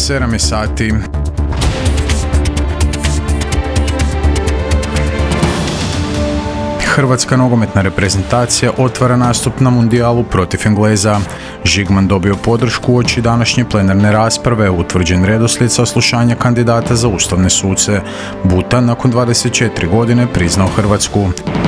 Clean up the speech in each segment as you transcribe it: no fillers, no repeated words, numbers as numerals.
7 sati. Hrvatska nogometna reprezentacija otvara nastup na mundijalu protiv Engleza. Žigman dobio podršku uoči današnje plenarne rasprave, utvrđen redoslijed saslušanja kandidata za ustavne suce. Buta nakon 24 godine priznao Hrvatsku.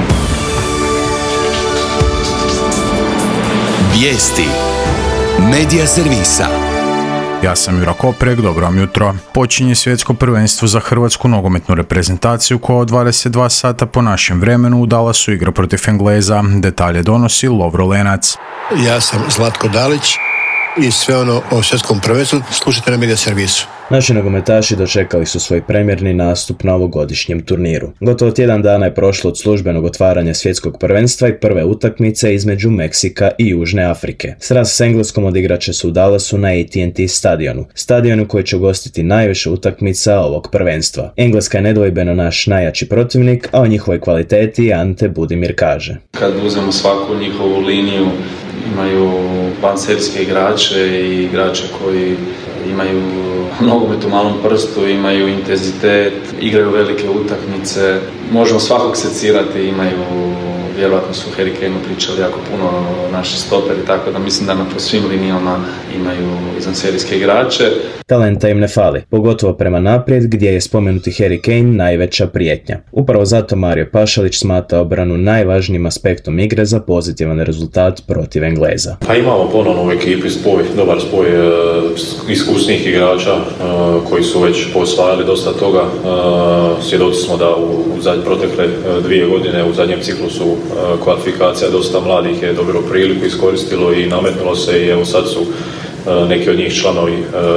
Vijesti Medija servisa. Ja sam Jura Koprek, dobro vam jutro. Počinje svjetsko prvenstvo za hrvatsku nogometnu reprezentaciju koja od 22 sata po našem vremenu u Dallasu igra protiv Engleza. Detalje donosi Lovro Lenac. Ja sam Zlatko Dalić i sve ono o svjetskom prvenstvu slušajte na Medija servisu. Naši nogometaši dočekali su svoj premijerni nastup na ovogodišnjem turniru. Gotovo tjedan dana je prošlo od službenog otvaranja svjetskog prvenstva i prve utakmice između Meksika i Južne Afrike. Sraz s Engleskom odigrat će se u Dallasu na AT&T stadionu koji će ugostiti najviše utakmica ovog prvenstva. Engleska je nedvojbeno naš najjači protivnik, a o njihovoj kvaliteti Ante Budimir kaže: Kad uzmemo svaku njihovu liniju, imaju vanserijske igrače i igrače koji imaju nogomet u malom prstu, imaju intenzitet, igraju velike utakmice. Možemo svakog secirati, imaju, vjerojatno su Harry Kaneu pričali jako puno o naši stoperi, tako da mislim da po svim linijama imaju izvanserijske igrače. Talenta im ne fali, pogotovo prema naprijed gdje je spomenuti Harry Kane najveća prijetnja. Upravo zato Mario Pašalić smatra obranu najvažnijim aspektom igre za pozitivan rezultat protiv Engleza. Pa imamo ponovno u ekipi dobar spoj iskusnih igrača koji su već posvajali dosta toga. Svjedoci smo da u protekle 2 godine u zadnjem ciklusu kvalifikacija dosta mladih je dobilo priliku, iskoristilo i nametnulo se i evo sad su neki od njih članovi,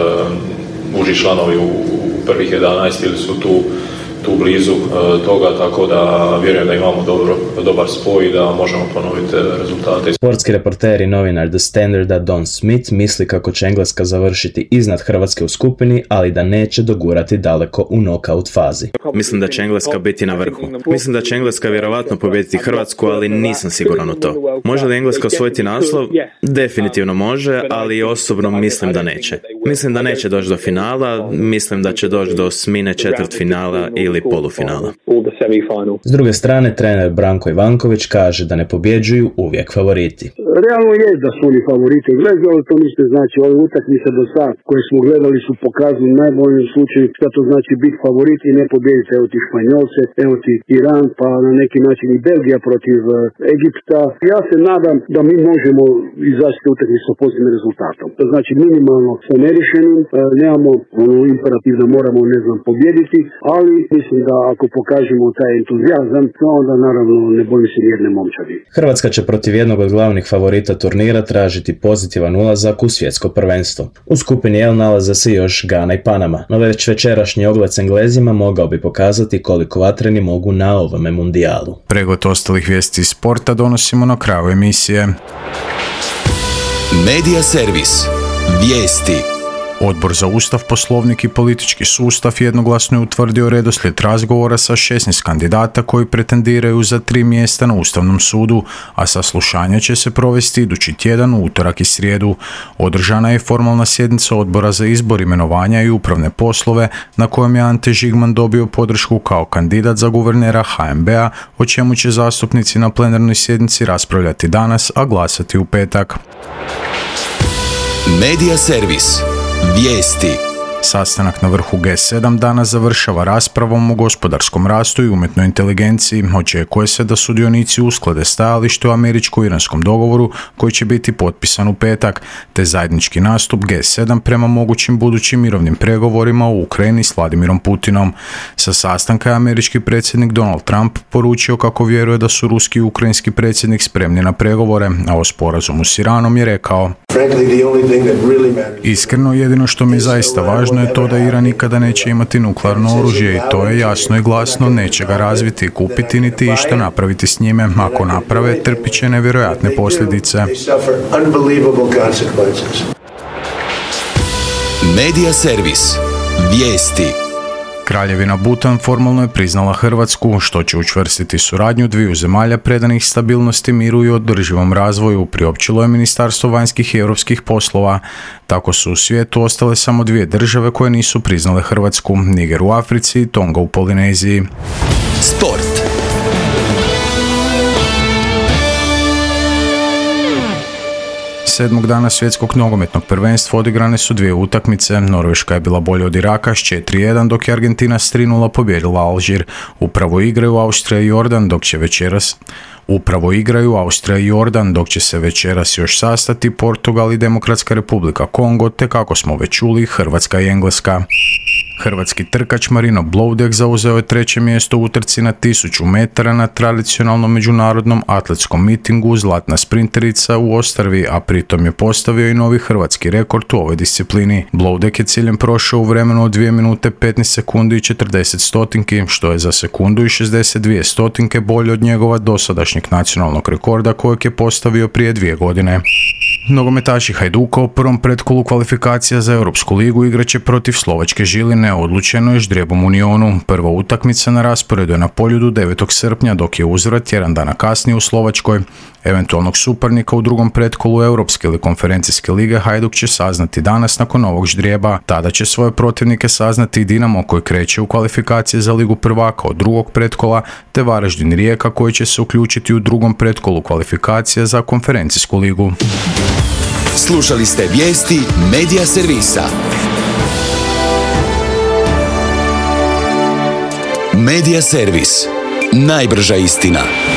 uži članovi u prvih 11 ili su tu blizu toga, tako da vjerujem da imamo dobar spoj i da možemo ponoviti rezultate. Sportski reporter i novinar The Standarda Don Smith misli kako će Engleska završiti iznad Hrvatske u skupini, ali da neće dogurati daleko u knockout fazi. Mislim da će Engleska biti na vrhu. Mislim da će Engleska vjerovatno pobijediti Hrvatsku, ali nisam siguran u to. Može li Engleska osvojiti naslov? Definitivno može, ali osobno mislim da neće. Mislim da neće doći do finala, mislim da će doći do osmine, četvrtfinala ili polufinala. S druge strane, trener Branko Ivanković kaže da ne pobjeđuju uvijek favoriti. Realno je da su oni favoriti Englezi, ali to ništa znači. Ove utakmice do sad koje smo gledali su pokazali u najboljem slučaju šta to znači biti favorit i ne pobijediti. Evo ti Španjolce, evo ti Iran, pa na neki način i Belgija protiv Egipta. Ja se nadam da mi možemo izaći te utakmice sa pozitivnim rezultatom. To znači minimalno sa nerješenim, nemamo imperativ da moramo pobijediti, ali mislim da ako pokažemo taj entuzijazam, onda naravno ne bojim se nijedne momčadi. Hrvatska će protiv jednog od glavnih favorita turnira tražiti pozitivan ulazak u svjetsko prvenstvo. U skupini L nalaze se još Gana i Panama, no već večerašnji ogled s Englezima mogao bi pokazati koliko vatreni mogu na ovome mundijalu. Pregled ostalih vijesti iz sporta donosimo na kraju emisije. Medija servis. Vijesti. Odbor za Ustav, Poslovnik i politički sustav jednoglasno je utvrdio redoslijed razgovora sa 16 kandidata koji pretendiraju za 3 mjesta na Ustavnom sudu, a saslušanje će se provesti idući tjedan u utorak i srijedu. Održana je formalna sjednica Odbora za izbor, imenovanja i upravne poslove na kojem je Ante Žigman dobio podršku kao kandidat za guvernera HNB-a, o čemu će zastupnici na plenarnoj sjednici raspravljati danas, a glasati u petak. Medija servis. Vijesti. Sastanak na vrhu G7 danas završava raspravom o gospodarskom rastu i umjetnoj inteligenciji. Očekuje se da sudionici usklade stajalište o američko-iranskom dogovoru koji će biti potpisan u petak, te zajednički nastup G7 prema mogućim budućim mirovnim pregovorima u Ukrajini s Vladimirom Putinom. Sa sastanka je američki predsjednik Donald Trump poručio kako vjeruje da su ruski i ukrajinski predsjednik spremni na pregovore, a o sporazumu s Iranom je rekao: Iskreno, jedino što mi je zaista važno je to da Iran nikada neće imati nuklearno oružje i to je jasno i glasno, neće ga razviti i kupiti niti išta napraviti s njime. Ako naprave, trpit će nevjerojatne posljedice. Medija servis. Vijesti. Kraljevina Butan formalno je priznala Hrvatsku, što će učvrstiti suradnju dviju zemalja predanih stabilnosti, miru i održivom razvoju, priopćilo je Ministarstvo vanjskih i europskih poslova. Tako su u svijetu ostale samo dvije države koje nisu priznale Hrvatsku, Niger u Africi i Tonga u Polineziji. Sport. Sedmog dana svjetskog nogometnog prvenstva odigrane su dvije utakmice. Norveška je bila bolja od Iraka s 4-1, dok je Argentina s 3-0 pobijedila Alžir. Upravo igraju Austrija i Jordan, dok će se večeras još sastati Portugal i Demokratska Republika Kongo, te kako smo već čuli, Hrvatska i Engleska. Hrvatski trkač Marino Bloudek zauzeo je 3. mjesto u utrci na 1000 metara na tradicionalnom međunarodnom atletskom mitingu Zlatna sprinterica u Ostarvi, a pritom je postavio i novi hrvatski rekord u ovoj disciplini. Bloudek je ciljem prošao u vremenu od 2 minute 15 sekundi i 40 stotinki, što je za sekundu i 62 stotinke bolje od njegova dosadašnjeg nacionalnog rekorda kojeg je postavio prije 2 godine. Nogometaši Hajduka u prvom pretkolu kvalifikacija za Europsku ligu igraće protiv Slovačke Žiline, odlučeno je ždrijebom Unionu. Prva utakmica na rasporedu je na Poljudu 9. srpnja, dok je uzvrat jedan dana kasnije u Slovačkoj. Eventualnog suparnika u drugom pretkolu Europske ili konferencijske lige Hajduk će saznati danas nakon ovog ždrijeba. Tada će svoje protivnike saznati i Dinamo koji kreće u kvalifikacije za Ligu prvaka od drugog pretkola, te Varaždin i Rijeka koji će se uključiti u drugom pretkolu kvalifikacije za konferencijsku ligu. Slušali ste vijesti Medija servisa. Medija servis. Najbrža istina.